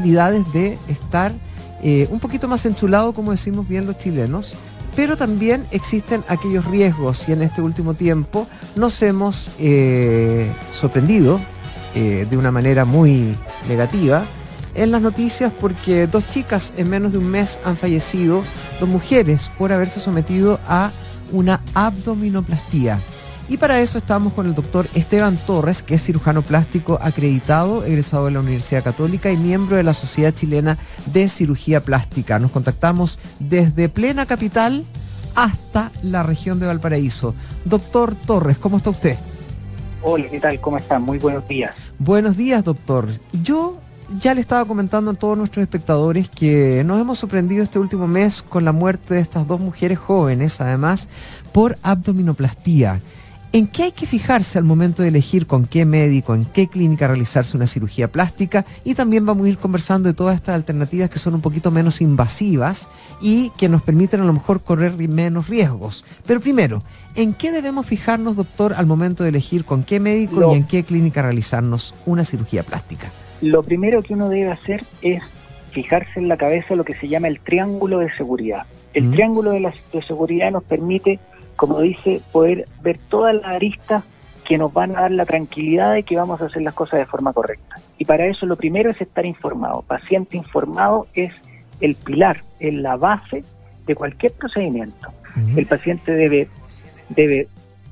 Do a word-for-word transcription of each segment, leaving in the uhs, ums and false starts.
posibilidades de estar eh, un poquito más enchulados, como decimos bien los chilenos, pero también existen aquellos riesgos y en este último tiempo nos hemos eh, sorprendido eh, de una manera muy negativa en las noticias porque dos chicas en menos de un mes han fallecido, dos mujeres, por haberse sometido a una abdominoplastía. Y para eso estamos con el doctor Esteban Torres, que es cirujano plástico acreditado, egresado de la Universidad Católica y miembro de la Sociedad Chilena de Cirugía Plástica. Nos contactamos desde plena capital hasta la región de Valparaíso. Doctor Torres, ¿cómo está usted? Hola, ¿qué tal? ¿Cómo está? Muy buenos días. Buenos días, doctor. Yo ya le estaba comentando a todos nuestros espectadores que nos hemos sorprendido este último mes con la muerte de estas dos mujeres jóvenes, además, por abdominoplastía. ¿En qué hay que fijarse al momento de elegir con qué médico, en qué clínica realizarse una cirugía plástica? Y también vamos a ir conversando de todas estas alternativas que son un poquito menos invasivas y que nos permiten a lo mejor correr menos riesgos. Pero primero, ¿en qué debemos fijarnos, doctor, al momento de elegir con qué médico lo, y en qué clínica realizarnos una cirugía plástica? Lo primero que uno debe hacer es fijarse en la cabeza lo que se llama el triángulo de seguridad. El mm. triángulo de, la, de seguridad nos permite, como dice, poder ver todas las aristas que nos van a dar la tranquilidad de que vamos a hacer las cosas de forma correcta. Y para eso lo primero es estar informado. Paciente informado es el pilar, es la base de cualquier procedimiento. Uh-huh. El paciente debe... debe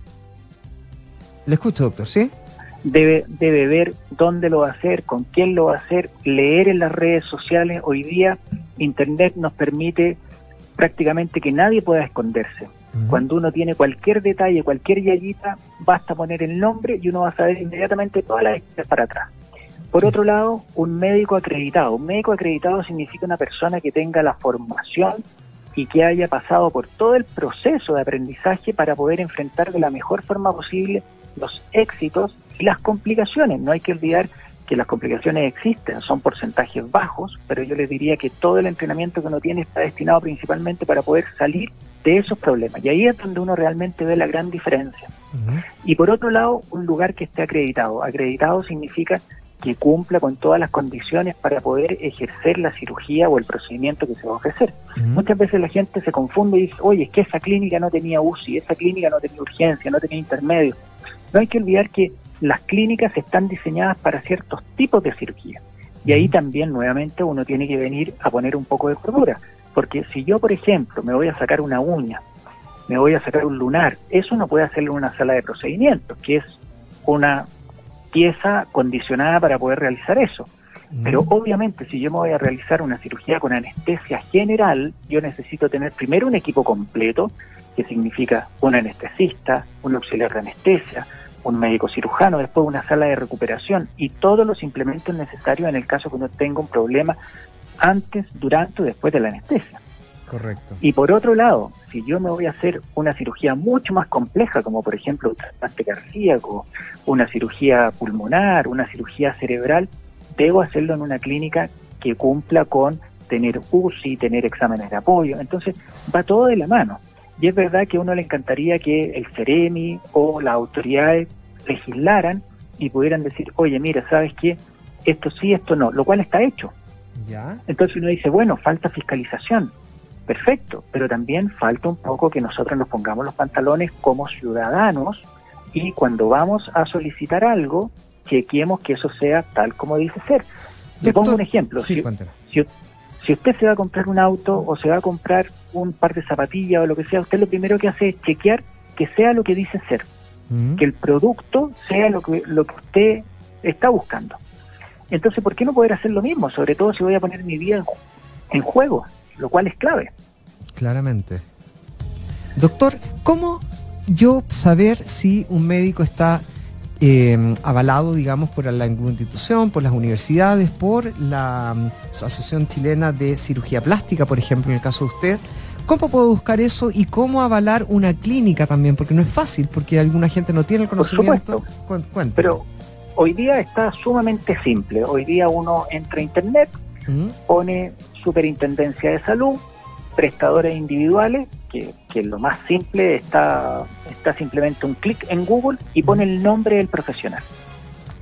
Le escucho, doctor, ¿sí? Debe, debe ver dónde lo va a hacer, con quién lo va a hacer, leer en las redes sociales. Hoy día Internet nos permite prácticamente que nadie pueda esconderse. Uh-huh. Cuando uno tiene cualquier detalle, cualquier yayita, basta poner el nombre y uno va a saber inmediatamente todas las historias para atrás. Por otro lado, un médico acreditado. Un médico acreditado significa una persona que tenga la formación y que haya pasado por todo el proceso de aprendizaje para poder enfrentar de la mejor forma posible los éxitos y las complicaciones. No hay que olvidar que las complicaciones existen, son porcentajes bajos, pero yo les diría que todo el entrenamiento que uno tiene está destinado principalmente para poder salir de esos problemas. Y ahí es donde uno realmente ve la gran diferencia. Uh-huh. Y por otro lado, un lugar que esté acreditado. Acreditado significa que cumpla con todas las condiciones para poder ejercer la cirugía o el procedimiento que se va a ofrecer. Uh-huh. Muchas veces la gente se confunde y dice, oye, es que esa clínica no tenía U C I, esa clínica no tenía urgencia, no tenía intermedio. No hay que olvidar que las clínicas están diseñadas para ciertos tipos de cirugía. Y ahí también, nuevamente, uno tiene que venir a poner un poco de cordura. Porque si yo, por ejemplo, me voy a sacar una uña, me voy a sacar un lunar, eso no puede hacerlo en una sala de procedimientos, que es una pieza condicionada para poder realizar eso. Pero obviamente, si yo me voy a realizar una cirugía con anestesia general, yo necesito tener primero un equipo completo, que significa un anestesista, un auxiliar de anestesia, un médico cirujano, después una sala de recuperación y todos los implementos necesarios en el caso que uno tenga un problema antes, durante o después de la anestesia. Correcto. Y por otro lado, si yo me voy a hacer una cirugía mucho más compleja, como por ejemplo un trasplante cardíaco, una cirugía pulmonar, una cirugía cerebral, debo hacerlo en una clínica que cumpla con tener U C I, tener exámenes de apoyo. Entonces va todo de la mano. Y es verdad que a uno le encantaría que el CEREMI o las autoridades legislaran y pudieran decir, oye, mira, ¿sabes qué? Esto sí, esto no, lo cual está hecho. ¿Ya? Entonces uno dice, bueno, falta fiscalización. Perfecto, pero también falta un poco que nosotros nos pongamos los pantalones como ciudadanos y cuando vamos a solicitar algo, chequeemos que eso sea tal como dice ser. Le pongo un ejemplo. Sí, si, si, si usted se va a comprar un auto o se va a comprar un par de zapatillas o lo que sea, usted lo primero que hace es chequear que sea lo que dice ser, uh-huh. que el producto sea lo que, lo que usted está buscando. Entonces, ¿por qué no poder hacer lo mismo? Sobre todo si voy a poner mi vida en, en juego, lo cual es clave. Claramente. Doctor, ¿cómo yo saber si un médico está eh, avalado, digamos, por la institución, por las universidades, por la um, Asociación Chilena de Cirugía Plástica, por ejemplo, en el caso de usted? ¿Cómo puedo buscar eso y cómo avalar una clínica también? Porque no es fácil, porque alguna gente no tiene el conocimiento. Por supuesto. Pero hoy día está sumamente simple. Hoy día uno entra a Internet, ¿Mm? pone Superintendencia de Salud, prestadores individuales, que, que lo más simple está, está simplemente un clic en Google y pone el nombre del profesional.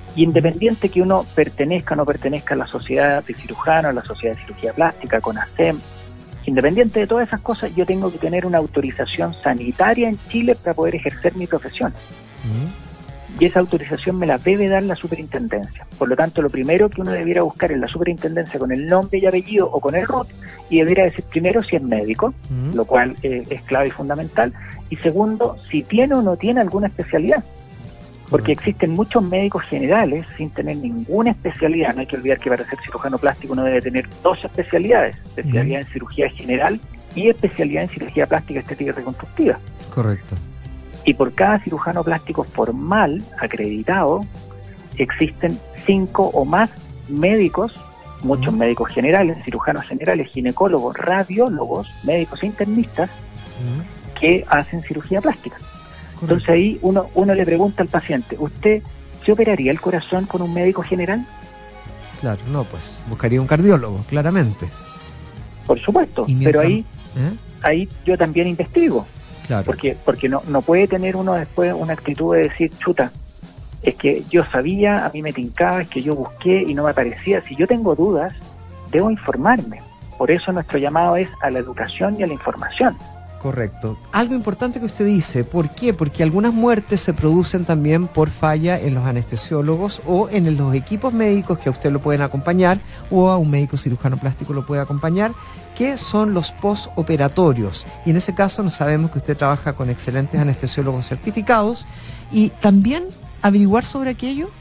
Y independiente que uno pertenezca o no pertenezca a la sociedad de cirujanos, a la sociedad de cirugía plástica, con CONASEM, independiente de todas esas cosas, yo tengo que tener una autorización sanitaria en Chile para poder ejercer mi profesión. Uh-huh. Y esa autorización me la debe dar la superintendencia. Por lo tanto, lo primero que uno debiera buscar en la superintendencia con el nombre y apellido o con el R U T, y debiera decir primero si es médico, uh-huh. lo cual eh, es clave y fundamental, y segundo, si tiene o no tiene alguna especialidad. Porque existen muchos médicos generales sin tener ninguna especialidad. No hay que olvidar que para ser cirujano plástico uno debe tener dos especialidades, especialidad uh-huh. en cirugía general y especialidad en cirugía plástica, estética y reconstructiva. Correcto. Y por cada cirujano plástico formal, acreditado, existen cinco o más médicos, muchos uh-huh. médicos generales, cirujanos generales, ginecólogos, radiólogos, médicos internistas, uh-huh. que hacen cirugía plástica. Entonces ahí uno uno le pregunta al paciente, ¿usted se operaría el corazón con un médico general? Claro, no, pues buscaría un cardiólogo, claramente. Por supuesto, pero ahí ¿eh? ahí yo también investigo. Claro. Porque porque no no puede tener uno después una actitud de decir, chuta, es que yo sabía, a mí me tincaba, es que yo busqué y no me aparecía. Si yo tengo dudas, debo informarme. Por eso nuestro llamado es a la educación y a la información. Correcto. Algo importante que usted dice, ¿por qué? Porque algunas muertes se producen también por falla en los anestesiólogos o en los equipos médicos que a usted lo pueden acompañar o a un médico cirujano plástico lo puede acompañar, que son los postoperatorios. Y en ese caso nos sabemos que usted trabaja con excelentes anestesiólogos certificados y también averiguar sobre aquello.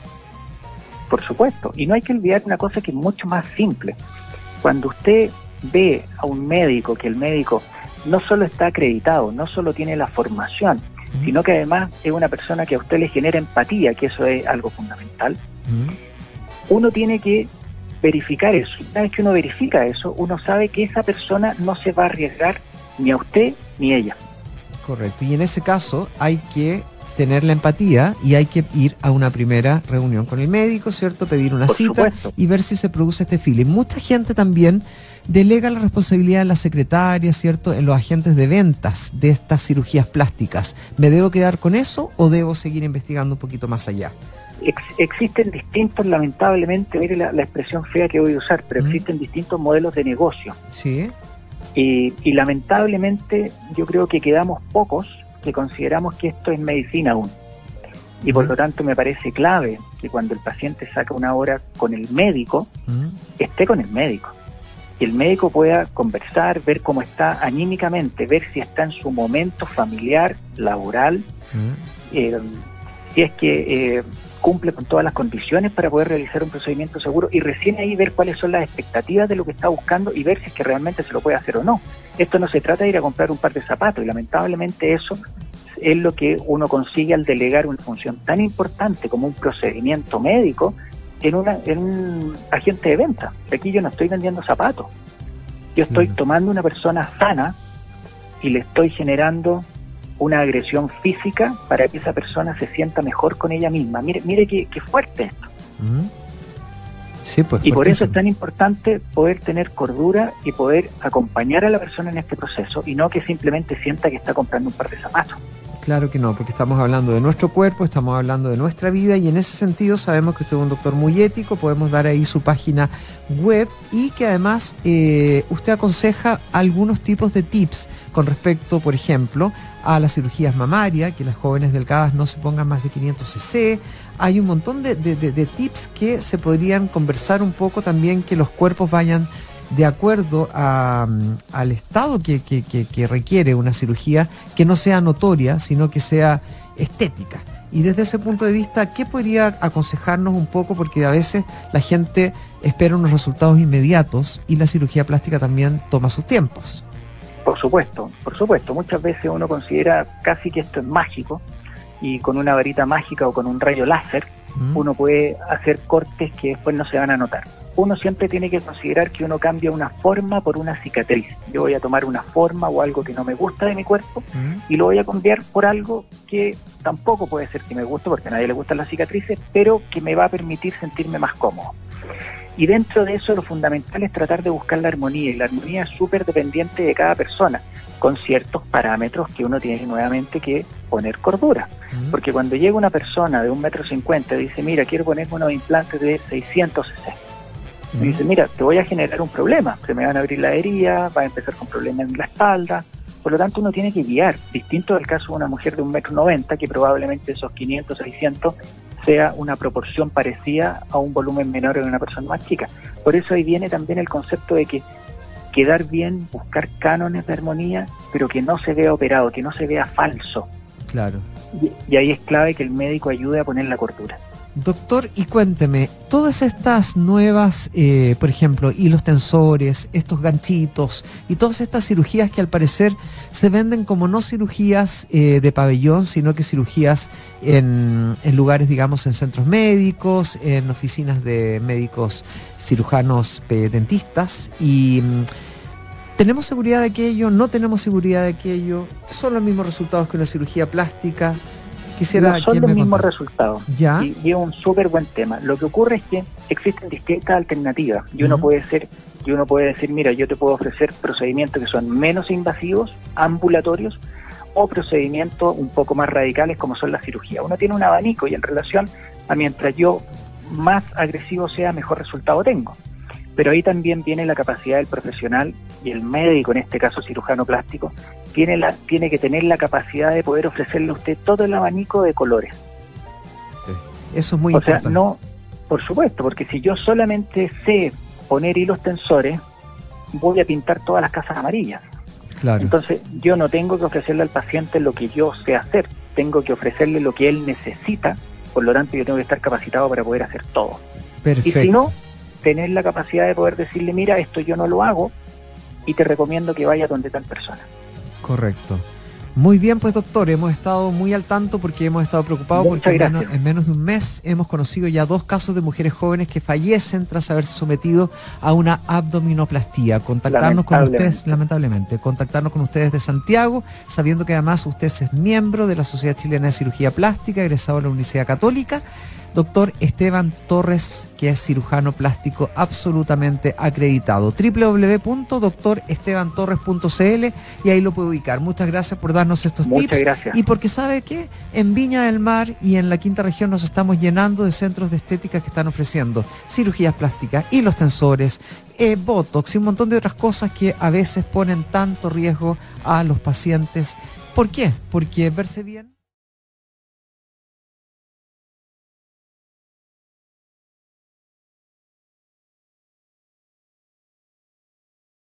Por supuesto. Y no hay que olvidar una cosa que es mucho más simple. Cuando usted ve a un médico, que el médico no solo está acreditado, no solo tiene la formación, uh-huh. sino que además es una persona que a usted le genera empatía, que eso es algo fundamental. Uh-huh. Uno tiene que verificar eso. Una vez que uno verifica eso, uno sabe que esa persona no se va a arriesgar ni a usted ni a ella. Correcto. Y en ese caso hay que tener la empatía y hay que ir a una primera reunión con el médico, ¿cierto? Pedir una Por cita supuesto. Y ver si se produce este feeling. Mucha gente también delega la responsabilidad en la secretaria, ¿cierto? En los agentes de ventas de estas cirugías plásticas. ¿Me debo quedar con eso o debo seguir investigando un poquito más allá? Ex- existen distintos, lamentablemente, mire la, la expresión fea que voy a usar, pero ¿Mm? existen distintos modelos de negocio. Sí. Y, y lamentablemente yo creo que quedamos pocos que consideramos que esto es medicina aún. Y por lo tanto me parece clave que cuando el paciente saca una hora con el médico, ¿Mm? esté con el médico. Que el médico pueda conversar, ver cómo está anímicamente, ver si está en su momento familiar, laboral, ¿Mm? eh, si es que eh, cumple con todas las condiciones para poder realizar un procedimiento seguro y recién ahí ver cuáles son las expectativas de lo que está buscando y ver si es que realmente se lo puede hacer o no. Esto no se trata de ir a comprar un par de zapatos y lamentablemente eso es lo que uno consigue al delegar una función tan importante como un procedimiento médico en, una, en un agente de venta. Aquí yo no estoy vendiendo zapatos, yo estoy uh-huh. tomando una persona sana y le estoy generando una agresión física para que esa persona se sienta mejor con ella misma. Mire, mire qué, qué fuerte esto. Uh-huh. Sí, pues, y por eso es tan importante poder tener cordura y poder acompañar a la persona en este proceso y no que simplemente sienta que está comprando un par de zapatos. Claro que no, porque estamos hablando de nuestro cuerpo, estamos hablando de nuestra vida y en ese sentido sabemos que usted es un doctor muy ético, podemos dar ahí su página web y que además eh, usted aconseja algunos tipos de tips con respecto, por ejemplo, a las cirugías mamarias, que las jóvenes delgadas no se pongan más de quinientos cc. Hay un montón de, de, de, de tips que se podrían conversar un poco también, que los cuerpos vayan de acuerdo a, al estado que, que, que, que requiere una cirugía, que no sea notoria, sino que sea estética. Y desde ese punto de vista, ¿qué podría aconsejarnos un poco? Porque a veces la gente espera unos resultados inmediatos y la cirugía plástica también toma sus tiempos. Por supuesto, por supuesto. Muchas veces uno considera casi que esto es mágico y con una varita mágica o con un rayo láser mm. uno puede hacer cortes que después no se van a notar. Uno siempre tiene que considerar que uno cambia una forma por una cicatriz. Yo voy a tomar una forma o algo que no me gusta de mi cuerpo mm. y lo voy a cambiar por algo que tampoco puede ser que me guste, porque a nadie le gustan las cicatrices, pero que me va a permitir sentirme más cómodo. Y dentro de eso lo fundamental es tratar de buscar la armonía, y la armonía es súper dependiente de cada persona, con ciertos parámetros que uno tiene nuevamente que poner cordura. Uh-huh. Porque cuando llega una persona de un metro cincuenta y dice, mira, quiero ponerme unos implantes de seiscientos cc, uh-huh. y dice, mira, te voy a generar un problema, se me van a abrir la herida, va a empezar con problemas en la espalda. Por lo tanto, uno tiene que guiar, distinto del caso de una mujer de un metro noventa, que probablemente esos quinientos, seiscientos sea una proporción parecida a un volumen menor en una persona más chica. Por eso ahí viene también el concepto de que quedar bien, buscar cánones de armonía, pero que no se vea operado, que no se vea falso. Claro. Y, y ahí es clave que el médico ayude a poner la cordura. Doctor, y cuénteme, todas estas nuevas, eh, por ejemplo, hilos tensores, estos ganchitos y todas estas cirugías que al parecer se venden como no cirugías eh, de pabellón, sino que cirugías en, en lugares, digamos, en centros médicos, en oficinas de médicos cirujanos eh, dentistas, y mm, ¿tenemos seguridad de aquello? ¿No tenemos seguridad de aquello? ¿Son los mismos resultados que una cirugía plástica? Quisiera no son los mismos contara. resultados. ¿Ya? Y, y es un súper buen tema. Lo que ocurre es que existen distintas alternativas y uno uh-huh. puede ser, y uno puede decir, mira, yo te puedo ofrecer procedimientos que son menos invasivos, ambulatorios, o procedimientos un poco más radicales como son la cirugía. Uno tiene un abanico y en relación a mientras yo más agresivo sea, mejor resultado tengo. Pero ahí también viene la capacidad del profesional y el médico, en este caso cirujano plástico, tiene, la, tiene que tener la capacidad de poder ofrecerle a usted todo el abanico de colores. Sí. Eso es muy o importante. O sea, no, por supuesto, porque si yo solamente sé poner hilos tensores, voy a pintar todas las casas amarillas. Claro. Entonces, yo no tengo que ofrecerle al paciente lo que yo sé hacer, tengo que ofrecerle lo que él necesita, por lo tanto yo tengo que estar capacitado para poder hacer todo. Perfecto. Y si no, tener la capacidad de poder decirle, mira, esto yo no lo hago y te recomiendo que vaya donde tal persona. Correcto. Muy bien, pues doctor, hemos estado muy al tanto porque hemos estado preocupados. Muchas porque en gracias. menos, en menos de un mes hemos conocido ya dos casos de mujeres jóvenes que fallecen tras haberse sometido a una abdominoplastía. Contactarnos con ustedes, lamentablemente, contactarnos con ustedes de Santiago, sabiendo que además usted es miembro de la Sociedad Chilena de Cirugía Plástica, egresado de la Universidad Católica. Doctor Esteban Torres, que es cirujano plástico absolutamente acreditado. doble u doble u doble u punto doctor esteban torres punto c l y ahí lo puede ubicar. Muchas gracias por darnos estos Muchas tips. Gracias. Y porque sabe que en Viña del Mar y en la quinta región nos estamos llenando de centros de estética que están ofreciendo cirugías plásticas, hilos tensores, eh, botox y un montón de otras cosas que a veces ponen tanto riesgo a los pacientes. ¿Por qué? Porque verse bien